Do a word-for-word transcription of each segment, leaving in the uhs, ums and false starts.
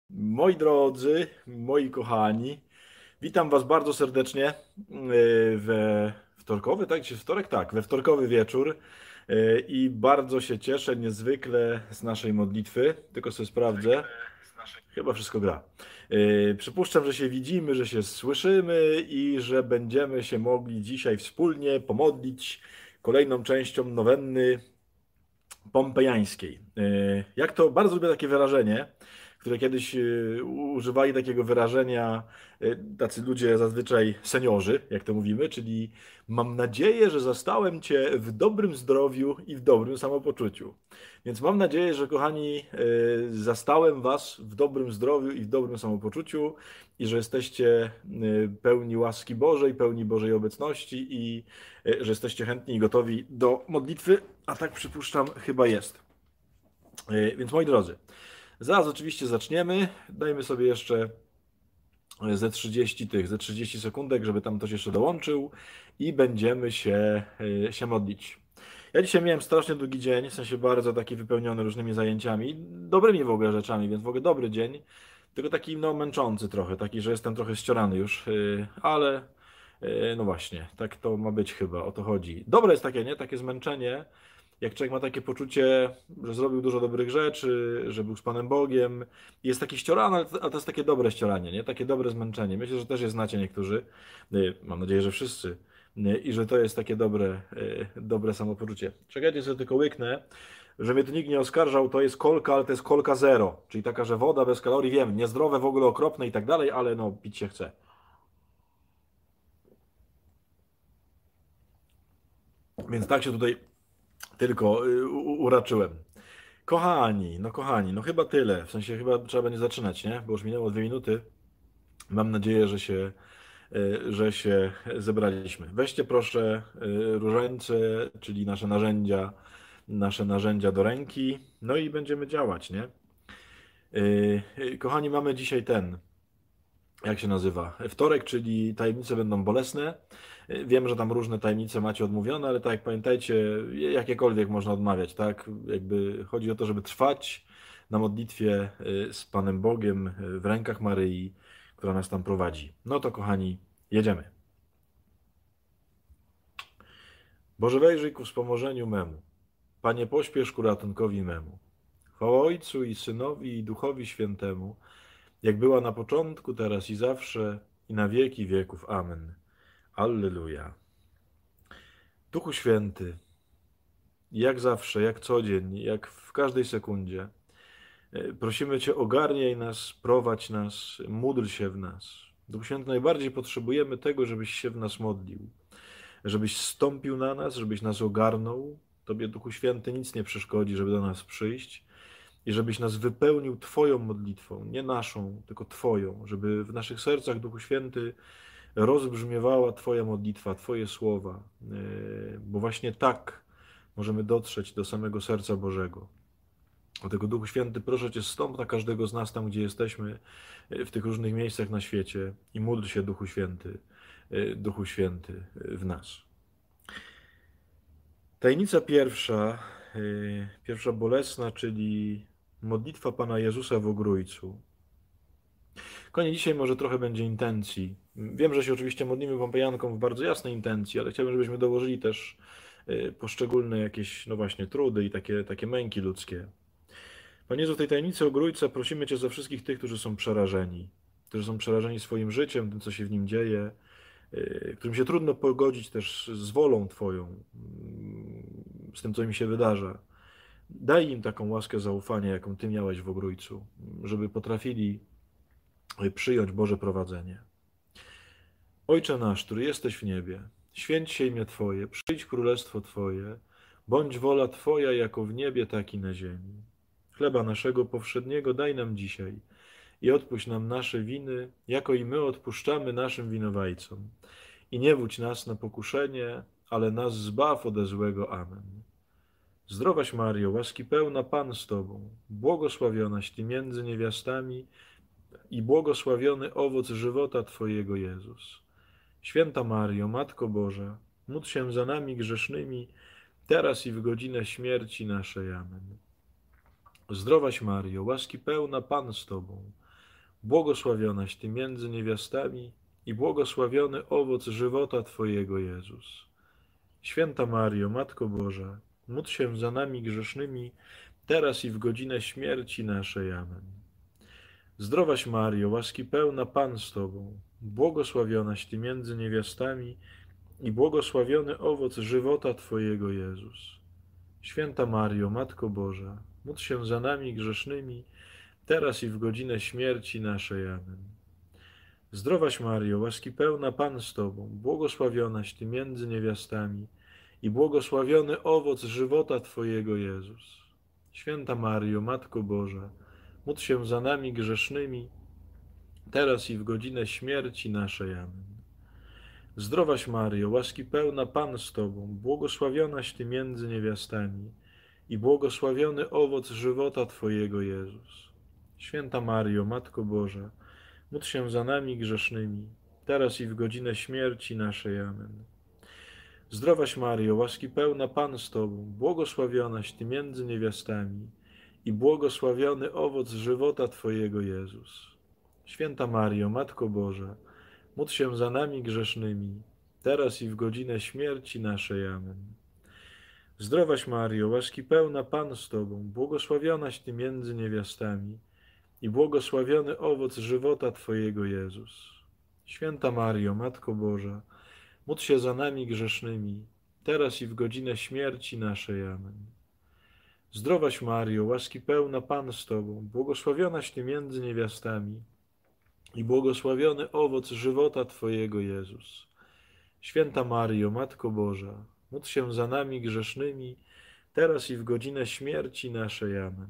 Moi drodzy, moi kochani, witam Was bardzo serdecznie e, we wtorkowy, tak? Dzisiaj wtorek? Tak, we wtorkowy wieczór e, i bardzo się cieszę niezwykle z naszej modlitwy, tylko sobie sprawdzę, chyba wszystko gra. E, Przypuszczam, że się widzimy, że się słyszymy i że będziemy się mogli dzisiaj wspólnie pomodlić kolejną częścią nowenny pompejańskiej. E, Jak to, bardzo lubię takie wyrażenie, które kiedyś e, używali takiego wyrażenia e, tacy ludzie zazwyczaj seniorzy, jak to mówimy, czyli mam nadzieję, że zastałem Cię w dobrym zdrowiu i w dobrym samopoczuciu. Więc mam nadzieję, że kochani, e, zastałem Was w dobrym zdrowiu i w dobrym samopoczuciu i że jesteście e, pełni łaski Bożej, pełni Bożej obecności i e, że jesteście chętni i gotowi do modlitwy, a tak przypuszczam chyba jest. E, Więc moi drodzy, zaraz oczywiście zaczniemy. Dajmy sobie jeszcze ze trzydzieści tych, ze trzydzieści sekundek, żeby tam ktoś jeszcze dołączył i będziemy się, e, się modlić. Ja dzisiaj miałem strasznie długi dzień, w sensie bardzo taki wypełniony różnymi zajęciami, dobrymi w ogóle rzeczami, więc w ogóle dobry dzień, tylko taki no męczący trochę, taki, że jestem trochę ściorany już, e, ale e, no właśnie, tak to ma być chyba, o to chodzi. Dobre jest takie, nie? Takie zmęczenie, jak człowiek ma takie poczucie, że zrobił dużo dobrych rzeczy, że był z Panem Bogiem, jest taki ściorany, ale to, ale to jest takie dobre ścioranie, nie? Takie dobre zmęczenie. Myślę, że też je znacie niektórzy, y, mam nadzieję, że wszyscy, y, i że to jest takie dobre, y, dobre samopoczucie. Czekajcie, sobie tylko łyknę, że mnie tu nikt nie oskarżał, to jest kolka, ale to jest kolka zero, czyli taka, że woda bez kalorii, wiem, niezdrowe, w ogóle okropne i tak dalej, ale no, pić się chce. Więc tak się tutaj tylko y, u- uraczyłem. Kochani, no kochani, no chyba tyle. W sensie chyba trzeba będzie zaczynać, nie? Bo już minęło dwie minuty. Mam nadzieję, że się, e, że się zebraliśmy. Weźcie proszę e, różańce, czyli nasze narzędzia, nasze narzędzia do ręki, no i będziemy działać, nie? E, e, Kochani, mamy dzisiaj ten, jak się nazywa? Wtorek, czyli tajemnice będą bolesne. E, Wiem, że tam różne tajemnice macie odmówione, ale tak jak pamiętajcie, jakiekolwiek można odmawiać, tak? Jakby chodzi o to, żeby trwać na modlitwie e, z Panem Bogiem e, w rękach Maryi, która nas tam prowadzi. No to kochani, jedziemy. Boże, wejrzyj ku wspomożeniu memu. Panie, pośpiesz ku ratunkowi memu. Chwała Ojcu i Synowi i Duchowi Świętemu, jak była na początku, teraz i zawsze, i na wieki wieków. Amen. Alleluja. Duchu Święty, jak zawsze, jak co dzień, jak w każdej sekundzie, e, prosimy Cię, ogarniaj nas, prowadź nas, módl się w nas. Duchu Święty, najbardziej potrzebujemy tego, żebyś się w nas modlił, żebyś stąpił na nas, żebyś nas ogarnął. Tobie, Duchu Święty, nic nie przeszkodzi, żeby do nas przyjść i żebyś nas wypełnił Twoją modlitwą, nie naszą, tylko Twoją, żeby w naszych sercach, Duchu Święty, rozbrzmiewała Twoja modlitwa, Twoje słowa, e, bo właśnie tak możemy dotrzeć do samego serca Bożego. Dlatego, Duchu Święty, proszę Cię, stąp na każdego z nas tam, gdzie jesteśmy, e, w tych różnych miejscach na świecie i módl się, Duchu Święty, e, Duchu Święty e, w nas. Tajemnica pierwsza, yy, pierwsza bolesna, czyli modlitwa Pana Jezusa w Ogrójcu. Konie, dzisiaj może trochę będzie intencji. Wiem, że się oczywiście modlimy pompejanką w bardzo jasnej intencji, ale chciałbym, żebyśmy dołożyli też yy, poszczególne jakieś, no właśnie, trudy i takie, takie męki ludzkie. Panie Jezu, w tej tajemnicy Ogrójca prosimy Cię za wszystkich tych, którzy są przerażeni, którzy są przerażeni swoim życiem, tym, co się w nim dzieje, yy, którym się trudno pogodzić też z wolą Twoją, yy, z tym, co im się wydarza. Daj im taką łaskę zaufania, jaką Ty miałeś w Ogrójcu, żeby potrafili przyjąć Boże prowadzenie. Ojcze nasz, który jesteś w niebie, święć się imię Twoje, przyjdź królestwo Twoje, bądź wola Twoja jako w niebie, tak i na ziemi. Chleba naszego powszedniego daj nam dzisiaj i odpuść nam nasze winy, jako i my odpuszczamy naszym winowajcom. I nie wódź nas na pokuszenie, ale nas zbaw ode złego. Amen. Zdrowaś Mario, łaski pełna Pan z Tobą, błogosławionaś Ty między niewiastami i błogosławiony owoc żywota Twojego, Jezus. Święta Mario, Matko Boża, módl się za nami grzesznymi, teraz i w godzinę śmierci naszej. Amen. Zdrowaś Mario, łaski pełna Pan z Tobą, błogosławionaś Ty między niewiastami i błogosławiony owoc żywota Twojego, Jezus. Święta Mario, Matko Boża, módl się za nami grzesznymi, teraz i w godzinę śmierci naszej. Amen. Zdrowaś Mario, łaski pełna, Pan z Tobą, błogosławionaś Ty między niewiastami i błogosławiony owoc żywota Twojego, Jezus. Święta Mario, Matko Boża, módl się za nami grzesznymi, teraz i w godzinę śmierci naszej. Amen. Zdrowaś Mario, łaski pełna, Pan z Tobą, błogosławionaś Ty między niewiastami i błogosławiony owoc żywota Twojego, Jezus. Święta Mario, Matko Boża, módl się za nami grzesznymi, teraz i w godzinę śmierci naszej. Amen. Zdrowaś Mario, łaski pełna, Pan z Tobą, błogosławionaś Ty między niewiastami i błogosławiony owoc żywota Twojego, Jezus. Święta Mario, Matko Boża, módl się za nami grzesznymi, teraz i w godzinę śmierci naszej. Amen. Zdrowaś Mario, łaski pełna, Pan z Tobą, błogosławionaś Ty między niewiastami i błogosławiony owoc żywota Twojego, Jezus. Święta Mario, Matko Boża, módl się za nami grzesznymi, teraz i w godzinę śmierci naszej. Amen. Zdrowaś Mario, łaski pełna, Pan z Tobą, błogosławionaś Ty między niewiastami i błogosławiony owoc żywota Twojego, Jezus. Święta Mario, Matko Boża, módl się za nami grzesznymi, teraz i w godzinę śmierci naszej. Amen. Zdrowaś Mario, łaski pełna, Pan z Tobą, błogosławionaś Ty między niewiastami i błogosławiony owoc żywota Twojego, Jezus. Święta Mario, Matko Boża, módl się za nami grzesznymi, teraz i w godzinę śmierci naszej. Amen.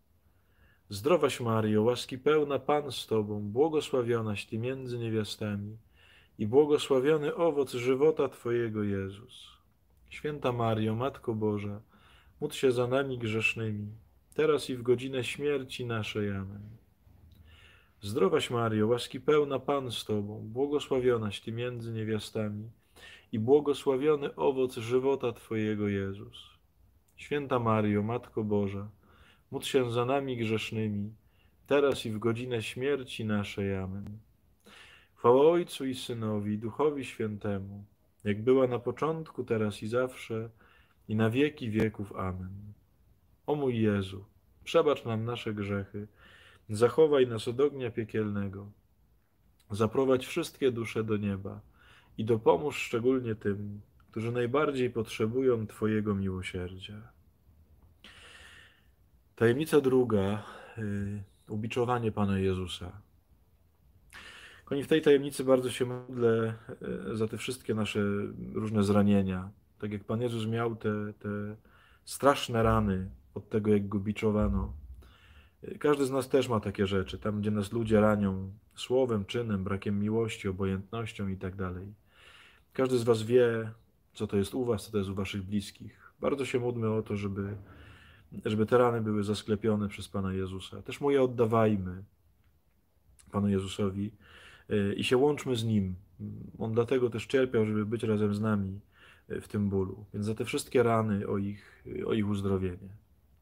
Zdrowaś Mario, łaski pełna, Pan z Tobą, błogosławionaś Ty między niewiastami i błogosławiony owoc żywota Twojego, Jezus. Święta Mario, Matko Boża, módl się za nami grzesznymi, teraz i w godzinę śmierci naszej. Amen. Zdrowaś Mario, łaski pełna, Pan z Tobą, błogosławionaś Ty między niewiastami i błogosławiony owoc żywota Twojego, Jezus. Święta Mario, Matko Boża, módl się za nami grzesznymi, teraz i w godzinę śmierci naszej. Amen. Chwała Ojcu i Synowi, i Duchowi Świętemu, jak była na początku, teraz i zawsze, i na wieki wieków. Amen. O mój Jezu, przebacz nam nasze grzechy, zachowaj nas od ognia piekielnego, zaprowadź wszystkie dusze do nieba i dopomóż szczególnie tym, którzy najbardziej potrzebują Twojego miłosierdzia. Tajemnica druga, y, ubiczowanie Pana Jezusa. Kochani, w tej tajemnicy bardzo się modlę y, za te wszystkie nasze różne zranienia. Tak jak Pan Jezus miał te, te straszne rany od tego, jak go biczowano. Każdy z nas też ma takie rzeczy, tam gdzie nas ludzie ranią słowem, czynem, brakiem miłości, obojętnością i tak dalej. Każdy z was wie, co to jest u was, co to jest u waszych bliskich. Bardzo się módlmy o to, żeby, żeby te rany były zasklepione przez Pana Jezusa. Też mu je oddawajmy Panu Jezusowi i się łączmy z Nim. On dlatego też cierpiał, żeby być razem z nami w tym bólu. Więc za te wszystkie rany o ich, o ich uzdrowienie.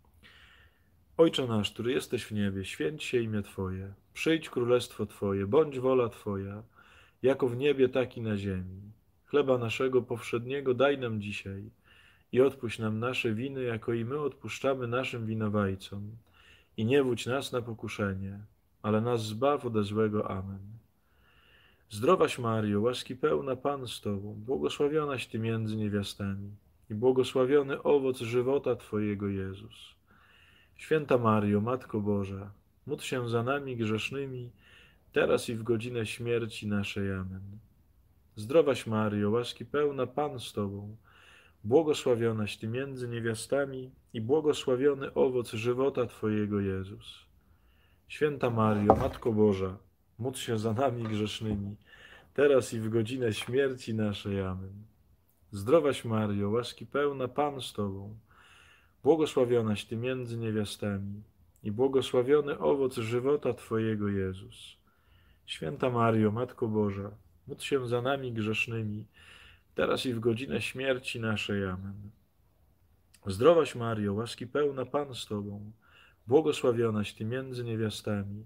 Ojcze nasz, który jesteś w niebie, święć się imię Twoje, przyjdź królestwo Twoje, bądź wola Twoja, jako w niebie, tak i na ziemi. Chleba naszego powszedniego daj nam dzisiaj i odpuść nam nasze winy, jako i my odpuszczamy naszym winowajcom. I nie wódź nas na pokuszenie, ale nas zbaw ode złego. Amen. Zdrowaś Mario, łaski pełna, Pan z Tobą, błogosławionaś Ty między niewiastami i błogosławiony owoc żywota Twojego, Jezus. Święta Mario, Matko Boża, módl się za nami grzesznymi, teraz i w godzinę śmierci naszej. Amen. Zdrowaś Mario, łaski pełna, Pan z Tobą, błogosławionaś Ty między niewiastami i błogosławiony owoc żywota Twojego, Jezus. Święta Mario, Matko Boża, módl się za nami grzesznymi, teraz i w godzinę śmierci naszej. Amen. Zdrowaś Mario, łaski pełna, Pan z Tobą, błogosławionaś Ty między niewiastami i błogosławiony owoc żywota Twojego, Jezus. Święta Mario, Matko Boża, módl się za nami grzesznymi, teraz i w godzinę śmierci naszej. Amen. Zdrowaś Mario, łaski pełna, Pan z Tobą, błogosławionaś Ty między niewiastami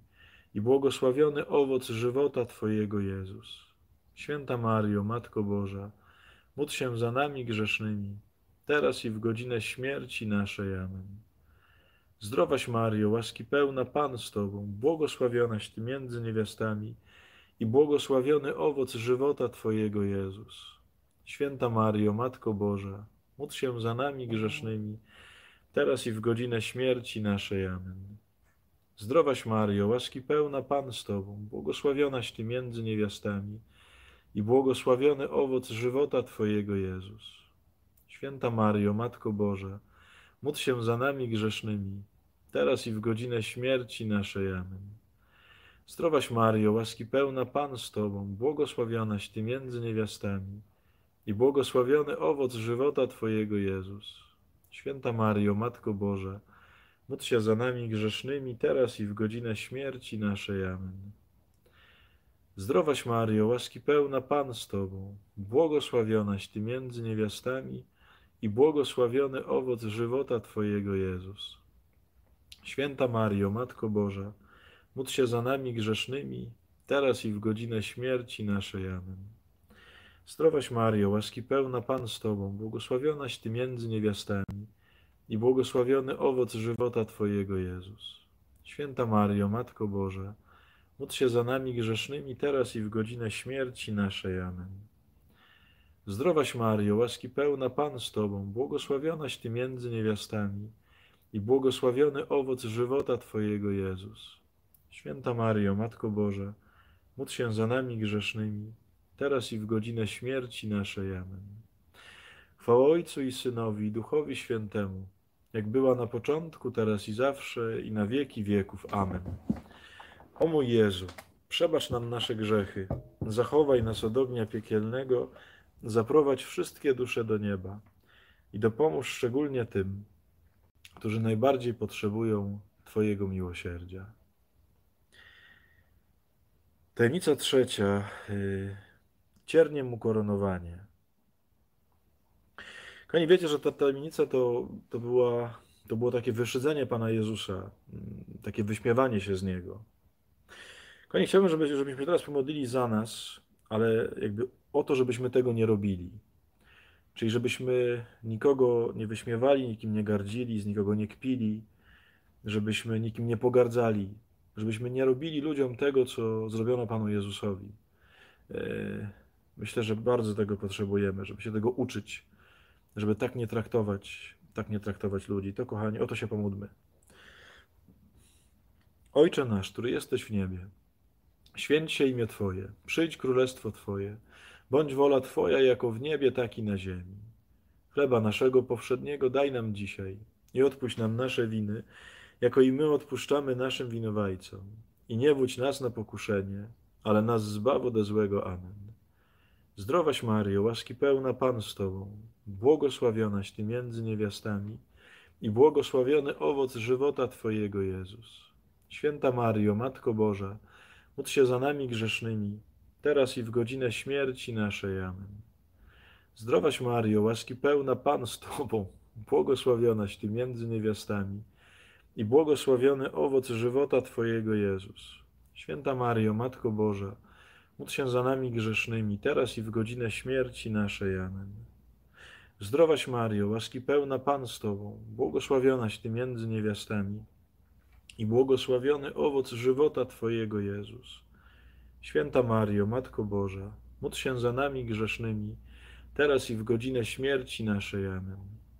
i błogosławiony owoc żywota Twojego, Jezus. Święta Mario, Matko Boża, módl się za nami grzesznymi, teraz i w godzinę śmierci naszej. Amen. Zdrowaś Mario, łaski pełna, Pan z Tobą, błogosławionaś Ty między niewiastami i błogosławiony owoc żywota Twojego, Jezus. Święta Mario, Matko Boża, módl się za nami grzesznymi, teraz i w godzinę śmierci naszej. Amen. Zdrowaś Mario, łaski pełna, Pan z Tobą, błogosławionaś Ty między niewiastami i błogosławiony owoc żywota Twojego, Jezus. Święta Mario, Matko Boża, módl się za nami grzesznymi, teraz i w godzinę śmierci naszej. Amen. Zdrowaś Mario, łaski pełna, Pan z Tobą, błogosławionaś Ty między niewiastami i błogosławiony owoc żywota Twojego, Jezus. Święta Mario, Matko Boża, módl się za nami grzesznymi, teraz i w godzinę śmierci naszej. Amen. Zdrowaś Mario, łaski pełna, Pan z Tobą, błogosławionaś Ty między niewiastami i błogosławiony owoc żywota Twojego, Jezus. Święta Mario, Matko Boża, módl się za nami grzesznymi, teraz i w godzinę śmierci naszej. Amen. Zdrowaś Mario, łaski pełna, Pan z Tobą, błogosławionaś Ty między niewiastami i błogosławiony owoc żywota Twojego, Jezus. Święta Mario, Matko Boża, módl się za nami grzesznymi, teraz i w godzinę śmierci naszej. Amen. Zdrowaś Mario, łaski pełna, Pan z Tobą, błogosławionaś Ty między niewiastami i błogosławiony owoc żywota Twojego, Jezus. Święta Mario, Matko Boża, módl się za nami grzesznymi, teraz i w godzinę śmierci naszej. Amen. Chwała Ojcu i Synowi, i Duchowi Świętemu, jak była na początku, teraz i zawsze, i na wieki wieków. Amen. O mój Jezu, przebacz nam nasze grzechy, zachowaj nas od ognia piekielnego, zaprowadź wszystkie dusze do nieba i dopomóż szczególnie tym, którzy najbardziej potrzebują Twojego miłosierdzia. Tajemnica trzecia. Yy, cierniem ukoronowanie. Kochani, wiecie, że ta tajemnica to, to, była, to było takie wyszydzenie Pana Jezusa, takie wyśmiewanie się z Niego. Kochani, chciałbym, żeby, żebyśmy teraz pomodlili za nas, ale jakby o to, żebyśmy tego nie robili. Czyli żebyśmy nikogo nie wyśmiewali, nikim nie gardzili, z nikogo nie kpili, żebyśmy nikim nie pogardzali, żebyśmy nie robili ludziom tego, co zrobiono Panu Jezusowi. Myślę, że bardzo tego potrzebujemy, żeby się tego uczyć, żeby tak nie traktować, tak nie traktować ludzi. To, kochani, o to się pomódlmy. Ojcze nasz, który jesteś w niebie, święć się imię Twoje, przyjdź królestwo Twoje, bądź wola Twoja jako w niebie, tak i na ziemi. Chleba naszego powszedniego daj nam dzisiaj i odpuść nam nasze winy, jako i my odpuszczamy naszym winowajcom. I nie wódź nas na pokuszenie, ale nas zbaw ode złego. Amen. Zdrowaś Maryjo, łaski pełna, Pan z Tobą, błogosławionaś Ty między niewiastami i błogosławiony owoc żywota Twojego, Jezus. Święta Maryjo, Matko Boża, módl się za nami grzesznymi, teraz i w godzinę śmierci naszej. Amen. Zdrowaś Maryjo, łaski pełna, Pan z Tobą, błogosławionaś Ty między niewiastami i błogosławiony owoc żywota Twojego, Jezus. Święta Maryjo, Matko Boża, módl się za nami grzesznymi, teraz i w godzinę śmierci naszej. Amen. Zdrowaś Maryjo, łaski pełna, Pan z Tobą, błogosławionaś Ty między niewiastami i błogosławiony owoc żywota Twojego, Jezus. Święta Maryjo, Matko Boża, módl się za nami grzesznymi, teraz i w godzinę śmierci naszej. Amen.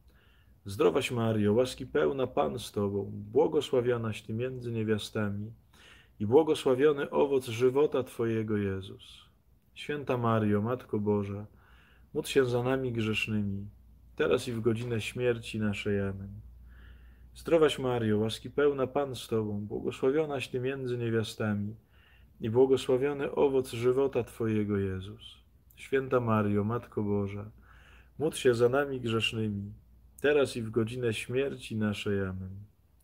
Zdrowaś Maryjo, łaski pełna, Pan z Tobą, błogosławionaś Ty między niewiastami i błogosławiony owoc żywota Twojego, Jezus. Święta Maryjo, Matko Boża, módl się za nami grzesznymi, teraz i w godzinę śmierci naszej. Amen. Zdrowaś Maryjo, łaski pełna, Pan z Tobą, błogosławionaś Ty między niewiastami i błogosławiony owoc żywota Twojego, Jezus. Święta Maryjo, Matko Boża, módl się za nami grzesznymi, teraz i w godzinę śmierci naszej. Amen.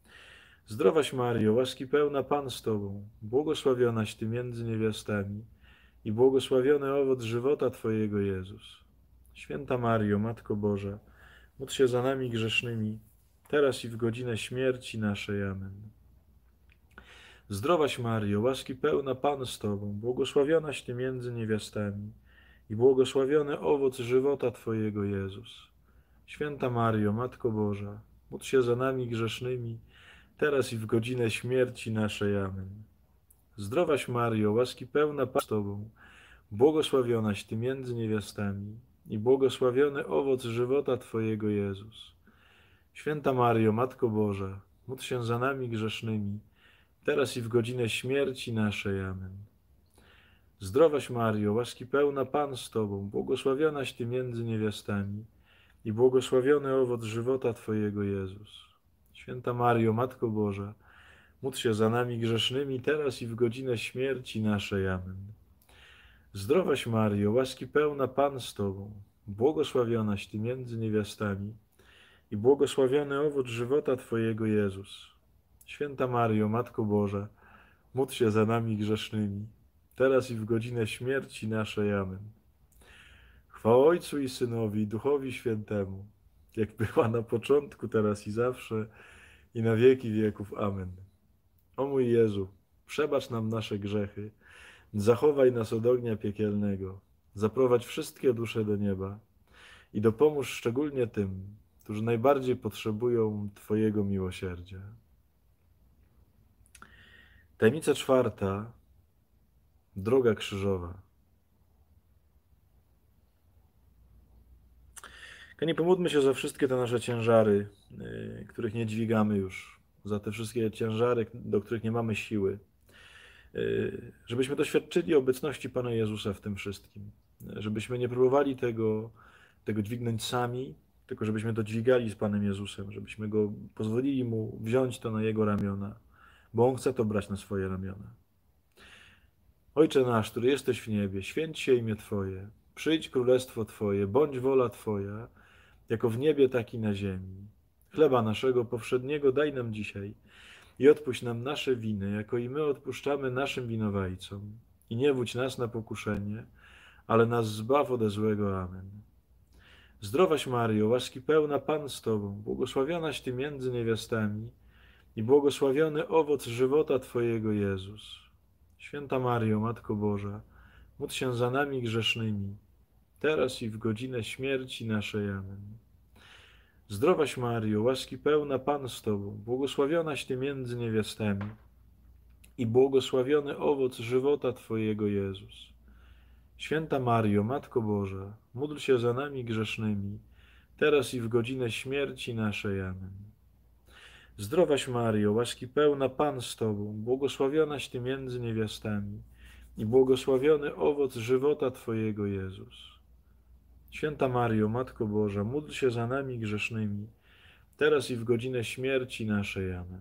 Zdrowaś Maryjo, łaski pełna, Pan z Tobą, błogosławionaś Ty między niewiastami i błogosławiony owoc żywota Twojego, Jezus. Święta Maryjo, Matko Boża, módl się za nami grzesznymi, teraz i w godzinę śmierci naszej. Amen. Zdrowaś Maryjo, łaski pełna Pan z Tobą, błogosławionaś Ty między niewiastami i błogosławiony owoc żywota Twojego, Jezus. Święta Maryjo, Matko Boża, módl się za nami grzesznymi, teraz i w godzinę śmierci naszej. Amen. Zdrowaś Maryjo, łaski pełna Pan z Tobą, błogosławionaś Ty między niewiastami i błogosławiony owoc żywota Twojego, Jezus. Święta Maryjo, Matko Boża, módl się za nami grzesznymi, teraz i w godzinę śmierci naszej. Amen. Zdrowaś Maryjo, łaski pełna Pan z Tobą, błogosławionaś Ty między niewiastami i błogosławiony owoc żywota Twojego, Jezus. Święta Maryjo, Matko Boża, módl się za nami grzesznymi, teraz i w godzinę śmierci naszej. Amen. Zdrowaś Maryjo, łaski pełna Pan z Tobą, błogosławionaś Ty między niewiastami i błogosławiony owoc żywota Twojego, Jezus. Święta Maryjo, Matko Boża, módl się za nami grzesznymi, teraz i w godzinę śmierci naszej. Amen. Chwała Ojcu i Synowi, i Duchowi Świętemu, jak była na początku, teraz i zawsze, i na wieki wieków. Amen. O mój Jezu, przebacz nam nasze grzechy, zachowaj nas od ognia piekielnego, zaprowadź wszystkie dusze do nieba i dopomóż szczególnie tym, którzy najbardziej potrzebują Twojego miłosierdzia. Tajemnica czwarta. Droga krzyżowa. Kochani, pomódlmy się za wszystkie te nasze ciężary, yy, których nie dźwigamy już, za te wszystkie ciężary, do których nie mamy siły, yy, żebyśmy doświadczyli obecności Pana Jezusa w tym wszystkim, żebyśmy nie próbowali tego, tego dźwignąć sami, tylko żebyśmy to dźwigali z Panem Jezusem, żebyśmy Go pozwolili Mu wziąć to na Jego ramiona, bo On chce to brać na swoje ramiona. Ojcze nasz, który jesteś w niebie, święć się imię Twoje, przyjdź królestwo Twoje, bądź wola Twoja, jako w niebie, tak i na ziemi. Chleba naszego powszedniego daj nam dzisiaj i odpuść nam nasze winy, jako i my odpuszczamy naszym winowajcom. I nie wódź nas na pokuszenie, ale nas zbaw ode złego. Amen. Zdrowaś Maryjo, łaski pełna Pan z Tobą, błogosławionaś Ty między niewiastami i błogosławiony owoc żywota Twojego, Jezus. Święta Maryjo, Matko Boża, módl się za nami grzesznymi, teraz i w godzinę śmierci naszej. Amen. Zdrowaś Maryjo, łaski pełna Pan z Tobą, błogosławionaś Ty między niewiastami i błogosławiony owoc żywota Twojego, Jezus. Święta Maryjo, Matko Boża, módl się za nami grzesznymi, teraz i w godzinę śmierci naszej. Amen. Zdrowaś Maryjo, łaski pełna Pan z Tobą, błogosławionaś Ty między niewiastami i błogosławiony owoc żywota Twojego, Jezus. Święta Maryjo, Matko Boża, módl się za nami grzesznymi, teraz i w godzinę śmierci naszej. Amen.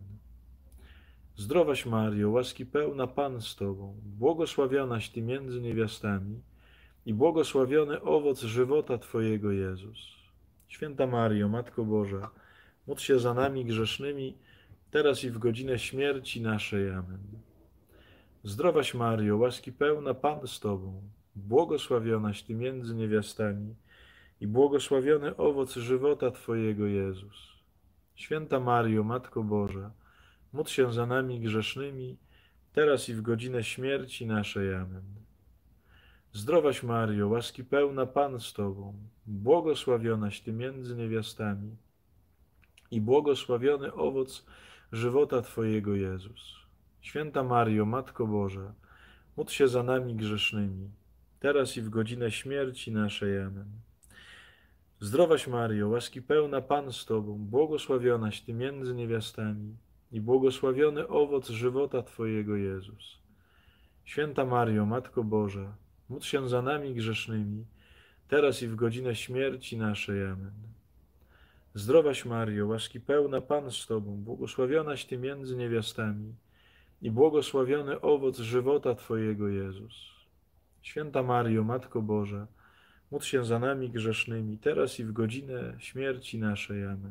Zdrowaś Maryjo, łaski pełna Pan z Tobą, błogosławionaś Ty między niewiastami i błogosławiony owoc żywota Twojego, Jezus. Święta Maryjo, Matko Boża, módl się za nami grzesznymi, teraz i w godzinę śmierci naszej. Amen. Zdrowaś Maryjo, łaski pełna Pan z Tobą, błogosławionaś Ty między niewiastami i błogosławiony owoc żywota Twojego, Jezus. Święta Maryjo, Matko Boża, módl się za nami grzesznymi, teraz i w godzinę śmierci naszej. Amen. Zdrowaś Maryjo, łaski pełna Pan z Tobą, błogosławionaś Ty między niewiastami i błogosławiony owoc żywota Twojego, Jezus. Święta Maryjo, Matko Boża, módl się za nami grzesznymi, teraz i w godzinę śmierci naszej. Amen. Zdrowaś Maryjo, łaski pełna Pan z Tobą, błogosławionaś Ty między niewiastami i błogosławiony owoc żywota Twojego, Jezus. Święta Maryjo, Matko Boża, módl się za nami grzesznymi, teraz i w godzinę śmierci naszej. Amen. Zdrowaś Maryjo, łaski pełna Pan z Tobą, błogosławionaś Ty między niewiastami i błogosławiony owoc żywota Twojego, Jezus. Święta Maryjo, Matko Boża, módl się za nami grzesznymi, teraz i w godzinę śmierci naszej. Amen.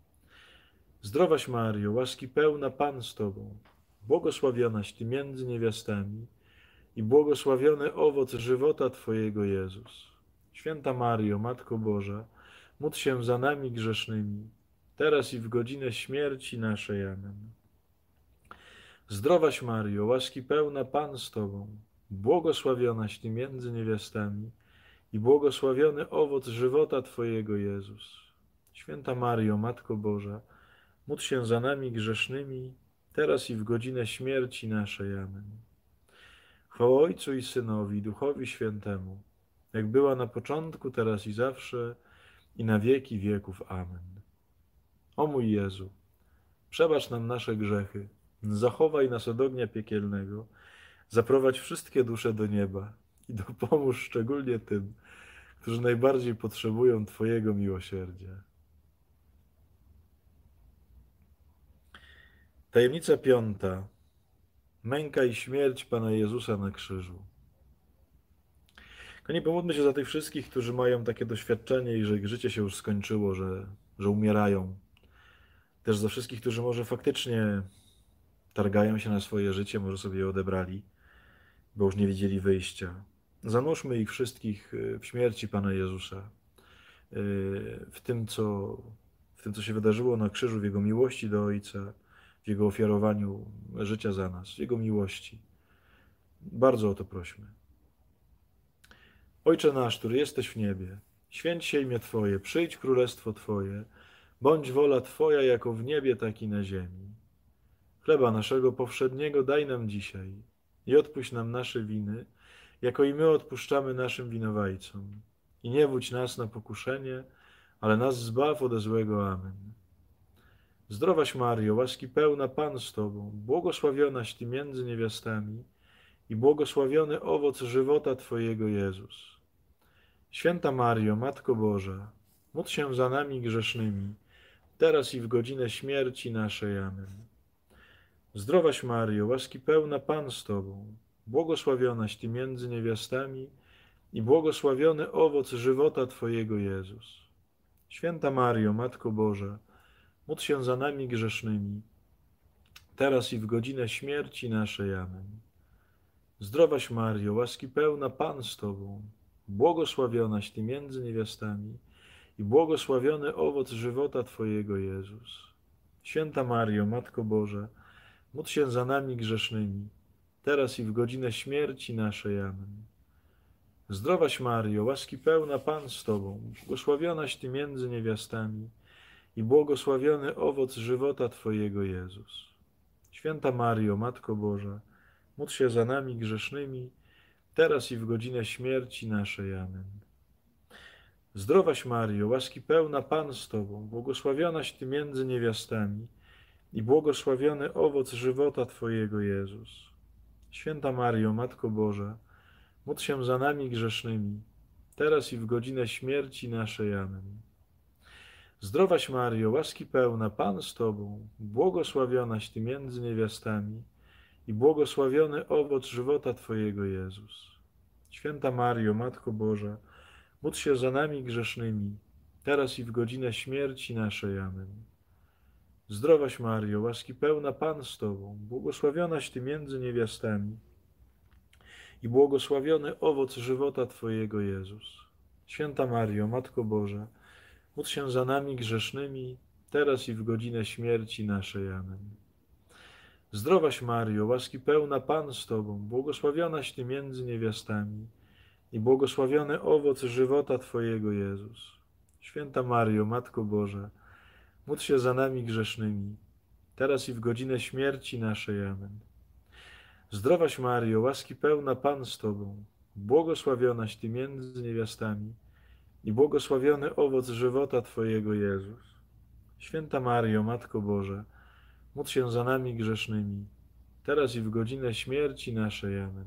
Zdrowaś Maryjo, łaski pełna Pan z Tobą, błogosławionaś Ty między niewiastami i błogosławiony owoc żywota Twojego, Jezus. Święta Maryjo, Matko Boża, módl się za nami grzesznymi, teraz i w godzinę śmierci naszej. Amen. Zdrowaś Maryjo, łaski pełna, Pan z Tobą, błogosławionaś Ty między niewiastami i błogosławiony owoc żywota Twojego, Jezus. Święta Maryjo, Matko Boża, módl się za nami grzesznymi, teraz i w godzinę śmierci naszej. Amen. Chwała Ojcu i Synowi, i Duchowi Świętemu, jak była na początku, teraz i zawsze, i na wieki wieków. Amen. O mój Jezu, przebacz nam nasze grzechy, zachowaj nas od ognia piekielnego, zaprowadź wszystkie dusze do nieba i dopomóż szczególnie tym, którzy najbardziej potrzebują Twojego miłosierdzia. Tajemnica piąta. Męka i śmierć Pana Jezusa na krzyżu. Kochani, pomódlmy się za tych wszystkich, którzy mają takie doświadczenie i że ich życie się już skończyło, że, że umierają. Też za wszystkich, którzy może faktycznie targają się na swoje życie, może sobie je odebrali, bo już nie widzieli wyjścia. Zanurzmy ich wszystkich w śmierci Pana Jezusa, w tym, co, w tym, co się wydarzyło na krzyżu, w Jego miłości do Ojca, w Jego ofiarowaniu życia za nas, w Jego miłości. Bardzo o to prośmy. Ojcze nasz, który jesteś w niebie, święć się imię Twoje, przyjdź królestwo Twoje, bądź wola Twoja jako w niebie, tak i na ziemi. Chleba naszego powszedniego daj nam dzisiaj i odpuść nam nasze winy, jako i my odpuszczamy naszym winowajcom. I nie wódź nas na pokuszenie, ale nas zbaw ode złego. Amen. Zdrowaś Maryjo, łaski pełna, Pan z Tobą, błogosławionaś Ty między niewiastami i błogosławiony owoc żywota Twojego, Jezus. Święta Maryjo, Matko Boża, módl się za nami grzesznymi, teraz i w godzinę śmierci naszej. Amen. Zdrowaś Maryjo, łaski pełna, Pan z Tobą, błogosławionaś Ty między niewiastami i błogosławiony owoc żywota Twojego, Jezus. Święta Maryjo, Matko Boża, módl się za nami grzesznymi, teraz i w godzinę śmierci naszej. Amen. Zdrowaś Maryjo, łaski pełna, Pan z Tobą, błogosławionaś Ty między niewiastami i błogosławiony owoc żywota Twojego, Jezus. Święta Maryjo, Matko Boża, módl się za nami grzesznymi, teraz i w godzinę śmierci naszej. Amen. Zdrowaś Maryjo, łaski pełna, Pan z Tobą, błogosławionaś Ty między niewiastami i błogosławiony owoc żywota Twojego, Jezus. Święta Maryjo, Matko Boża, módl się za nami grzesznymi, teraz i w godzinę śmierci naszej. Amen. Zdrowaś Maryjo, łaski pełna, Pan z Tobą, błogosławionaś Ty między niewiastami i błogosławiony owoc żywota Twojego, Jezus. Święta Maryjo, Matko Boża, módl się za nami grzesznymi, teraz i w godzinę śmierci naszej. Amen. Zdrowaś Maryjo, łaski pełna, Pan z Tobą, błogosławionaś Ty między niewiastami i błogosławiony owoc żywota Twojego, Jezus. Święta Maryjo, Matko Boża, módl się za nami grzesznymi, teraz i w godzinę śmierci naszej. Amen. Zdrowaś Maryjo, łaski pełna, Pan z Tobą, błogosławionaś Ty między niewiastami i błogosławiony owoc żywota Twojego, Jezus. Święta Maryjo, Matko Boża, módl się za nami grzesznymi, teraz i w godzinę śmierci naszej. Amen. Zdrowaś Maryjo, łaski pełna, Pan z Tobą, błogosławionaś Ty między niewiastami i błogosławiony owoc żywota Twojego, Jezus. Święta Maryjo, Matko Boża, módl się za nami grzesznymi, teraz i w godzinę śmierci naszej. Amen. Zdrowaś Maryjo, łaski pełna, Pan z Tobą, błogosławionaś Ty między niewiastami i błogosławiony owoc żywota Twojego, Jezus. Święta Maryjo, Matko Boża, módl się za nami grzesznymi, teraz i w godzinę śmierci naszej. Amen.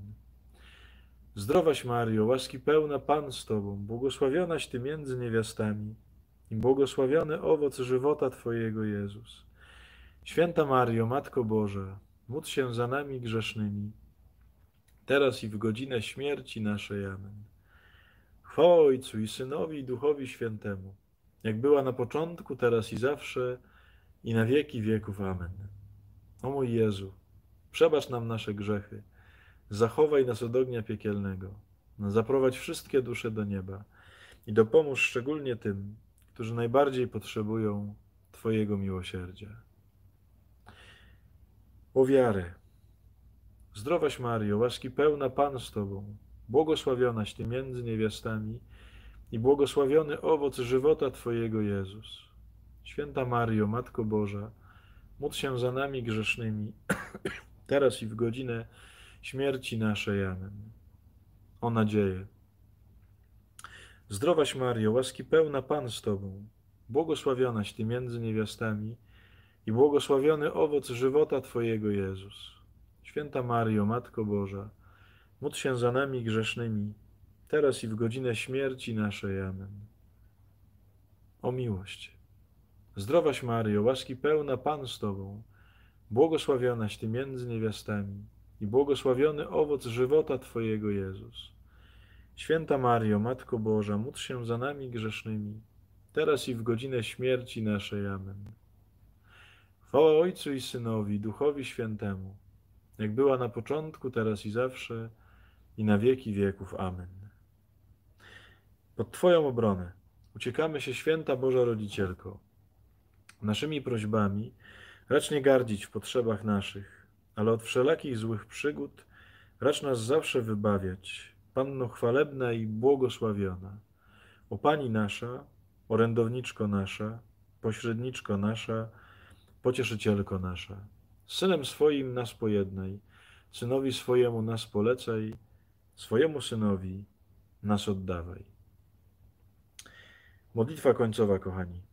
Zdrowaś Maryjo, łaski pełna, Pan z Tobą, błogosławionaś Ty między niewiastami i błogosławiony owoc żywota Twojego, Jezus. Święta Maryjo, Matko Boża, módl się za nami grzesznymi, teraz i w godzinę śmierci naszej. Amen. Chwała Ojcu i Synowi i Duchowi Świętemu, jak była na początku, teraz i zawsze, i na wieki wieków. Amen. O mój Jezu, przebacz nam nasze grzechy, zachowaj nas od ognia piekielnego, zaprowadź wszystkie dusze do nieba i dopomóż szczególnie tym, którzy najbardziej potrzebują Twojego miłosierdzia. O wiarę, Zdrowaś Maryjo, łaski pełna Pan z Tobą, błogosławionaś Ty między niewiastami i błogosławiony owoc żywota Twojego Jezus. Święta Maryjo, Matko Boża, módl się za nami grzesznymi, teraz i w godzinę śmierci naszej. Amen. O nadzieję. Zdrowaś Maryjo, łaski pełna Pan z Tobą, błogosławionaś Ty między niewiastami i błogosławiony owoc żywota Twojego Jezus. Święta Maryjo, Matko Boża, módl się za nami grzesznymi, teraz i w godzinę śmierci naszej. Amen. O miłość. Zdrowaś Maryjo, łaski pełna Pan z Tobą, błogosławionaś Ty między niewiastami i błogosławiony owoc żywota Twojego Jezus. Święta Maryjo, Matko Boża, módl się za nami grzesznymi, teraz i w godzinę śmierci naszej. Amen. Chwała Ojcu i Synowi, Duchowi Świętemu, jak była na początku, teraz i zawsze, i na wieki wieków. Amen. Pod Twoją obronę uciekamy się, Święta Boża Rodzicielko. Naszymi prośbami racz nie gardzić w potrzebach naszych, ale od wszelakich złych przygód racz nas zawsze wybawiać, Panno chwalebna i błogosławiona. O Pani nasza, orędowniczko nasza, pośredniczko nasza, pocieszycielko nasza, z Synem swoim nas pojednaj, Synowi swojemu nas polecaj, swojemu Synowi nas oddawaj. Modlitwa końcowa, kochani.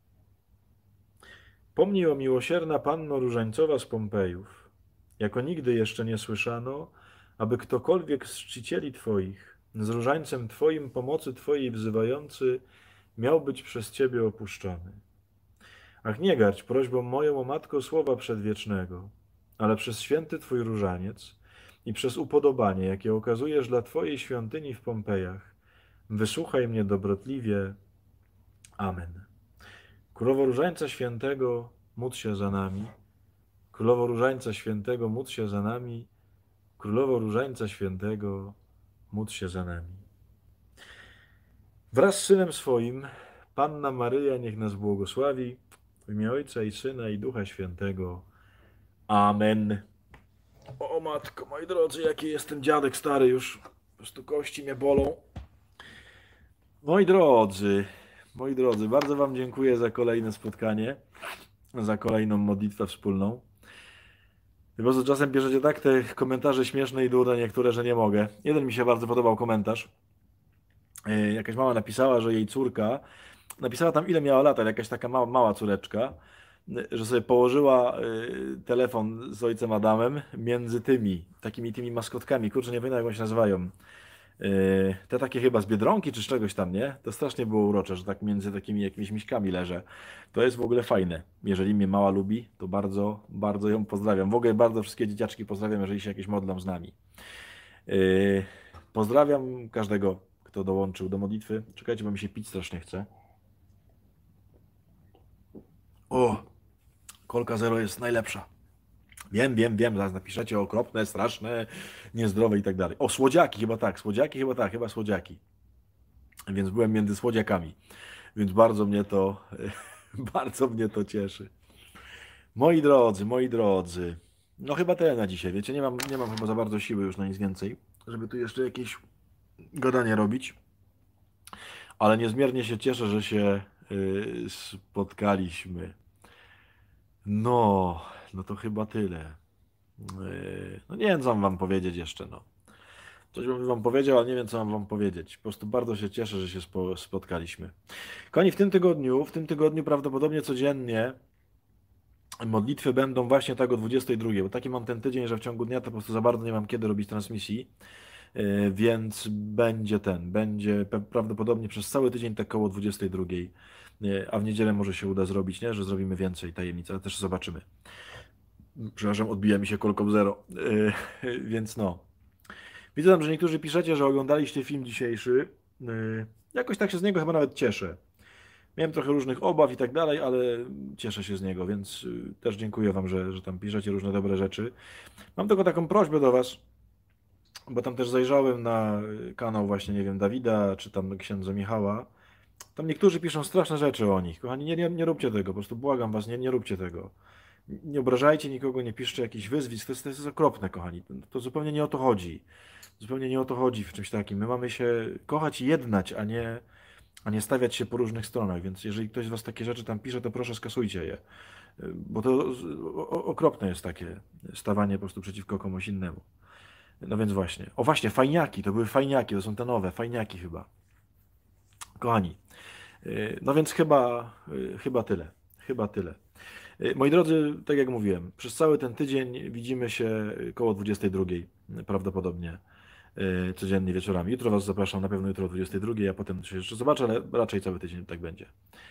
Pomnij, o miłosierna Panno Różańcowa z Pompejów, jako nigdy jeszcze nie słyszano, aby ktokolwiek z czcicieli Twoich, z różańcem Twoim pomocy Twojej wzywający, miał być przez Ciebie opuszczony. Ach, nie gardź prośbą moją, o Matko Słowa Przedwiecznego, ale przez święty Twój różaniec i przez upodobanie, jakie okazujesz dla Twojej świątyni w Pompejach, wysłuchaj mnie dobrotliwie. Amen. Królowo Różańca Świętego, módl się za nami. Królowo Różańca Świętego, módl się za nami. Królowo Różańca Świętego, módl się za nami. Wraz z Synem swoim, Panna Maryja niech nas błogosławi, w imię Ojca i Syna i Ducha Świętego. Amen. O matko, moi drodzy, jaki jestem dziadek stary już. Po prostu kości mnie bolą. Moi drodzy, moi drodzy, bardzo Wam dziękuję za kolejne spotkanie, za kolejną modlitwę wspólną. Po prostu czasem bierzecie tak te komentarze śmieszne i dude niektóre, że nie mogę. Jeden mi się bardzo podobał komentarz. Jakaś mama napisała, że jej córka, napisała tam ile miała lat, jakaś taka mała, mała córeczka, że sobie położyła telefon z ojcem Adamem między tymi, takimi tymi maskotkami, kurczę, nie pamiętam jak one się nazywają. Te takie chyba z Biedronki czy z czegoś tam, nie? To strasznie było urocze, że tak między takimi jakimiś miśkami leżę. To jest w ogóle fajne. Jeżeli mnie mała lubi, to bardzo, bardzo ją pozdrawiam. W ogóle bardzo wszystkie dzieciaczki pozdrawiam, jeżeli się jakieś modlą z nami. Pozdrawiam każdego, kto dołączył do modlitwy. Czekajcie, bo mi się pić strasznie chce. O, kolka zero jest najlepsza. Wiem, wiem, wiem, zaraz napiszecie okropne, straszne, niezdrowe i tak dalej. O, słodziaki, chyba tak, słodziaki, chyba tak, chyba słodziaki. Więc byłem między słodziakami, więc bardzo mnie to, bardzo mnie to cieszy. Moi drodzy, moi drodzy, no chyba tyle na dzisiaj, wiecie, nie mam, nie mam chyba za bardzo siły już na nic więcej, żeby tu jeszcze jakieś gadanie robić, ale niezmiernie się cieszę, że się y, spotkaliśmy. No, no to chyba tyle. No nie wiem, co mam wam powiedzieć jeszcze, no. Coś bym wam powiedział, ale nie wiem, co mam wam powiedzieć. Po prostu bardzo się cieszę, że się spo, spotkaliśmy. Kochani, w tym tygodniu, w tym tygodniu prawdopodobnie codziennie modlitwy będą właśnie tak o dwudziestej drugiej, bo taki mam ten tydzień, że w ciągu dnia to po prostu za bardzo nie mam kiedy robić transmisji, więc będzie ten, będzie prawdopodobnie przez cały tydzień tak koło dwudziestej drugiej, a w niedzielę może się uda zrobić, nie, że zrobimy więcej tajemnic, ale też zobaczymy. Przepraszam, odbija mi się kolką zero, yy, więc no. Widzę tam, że niektórzy piszecie, że oglądaliście film dzisiejszy. Yy, jakoś tak się z niego chyba nawet cieszę. Miałem trochę różnych obaw i tak dalej, ale cieszę się z niego, więc yy, też dziękuję wam, że, że tam piszecie różne dobre rzeczy. Mam tylko taką prośbę do was, bo tam też zajrzałem na kanał właśnie, nie wiem, Dawida, czy tam księdza Michała. Tam niektórzy piszą straszne rzeczy o nich. Kochani, nie, nie, nie róbcie tego, po prostu błagam was, nie, nie róbcie tego. Nie obrażajcie nikogo, nie piszcie jakichś wyzwisk, to jest, to jest okropne, kochani. To zupełnie nie o to chodzi. Zupełnie nie o to chodzi w czymś takim. My mamy się kochać i jednać, a nie, a nie stawiać się po różnych stronach. Więc jeżeli ktoś z was takie rzeczy tam pisze, to proszę skasujcie je. Bo to o- o- okropne jest takie stawanie po prostu przeciwko komuś innemu. No więc właśnie. O właśnie, fajniaki, to były fajniaki, to są te nowe, fajniaki chyba. Kochani, y, no więc chyba, y, chyba tyle. Chyba tyle. Y, Moi drodzy, tak jak mówiłem, przez cały ten tydzień widzimy się koło dwudziestej drugiej prawdopodobnie y, codziennie wieczorami. Jutro Was zapraszam, na pewno jutro o dwudziestej drugiej, a potem się jeszcze zobaczę, ale raczej cały tydzień tak będzie.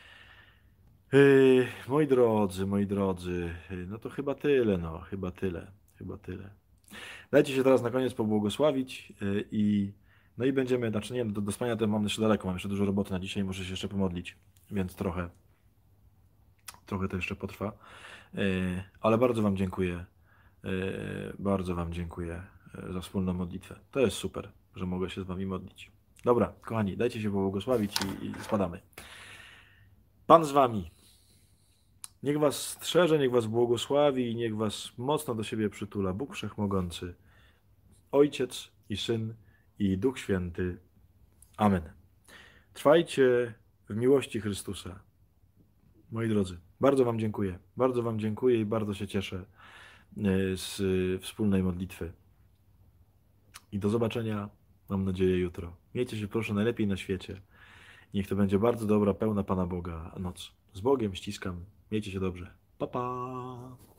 Y, Moi drodzy, moi drodzy, y, no to chyba tyle, no, chyba tyle, chyba tyle. Dajcie się teraz na koniec pobłogosławić y, i no i będziemy, znaczy nie, do, do spania to mam jeszcze daleko, mam jeszcze dużo roboty na dzisiaj, muszę się jeszcze pomodlić, więc trochę, trochę to jeszcze potrwa. Y, Ale bardzo Wam dziękuję, y, bardzo Wam dziękuję y, za wspólną modlitwę. To jest super, że mogę się z Wami modlić. Dobra, kochani, dajcie się pobłogosławić i, i spadamy. Pan z Wami. Niech Was strzeże, niech Was błogosławi i niech Was mocno do siebie przytula Bóg Wszechmogący, Ojciec i Syn i Duch Święty. Amen. Trwajcie w miłości Chrystusa. Moi drodzy, bardzo Wam dziękuję. Bardzo Wam dziękuję i bardzo się cieszę e, z wspólnej modlitwy. I do zobaczenia, mam nadzieję, jutro. Miejcie się proszę najlepiej na świecie. Niech to będzie bardzo dobra, pełna Pana Boga noc. Z Bogiem ściskam. Miejcie się dobrze. Pa, pa!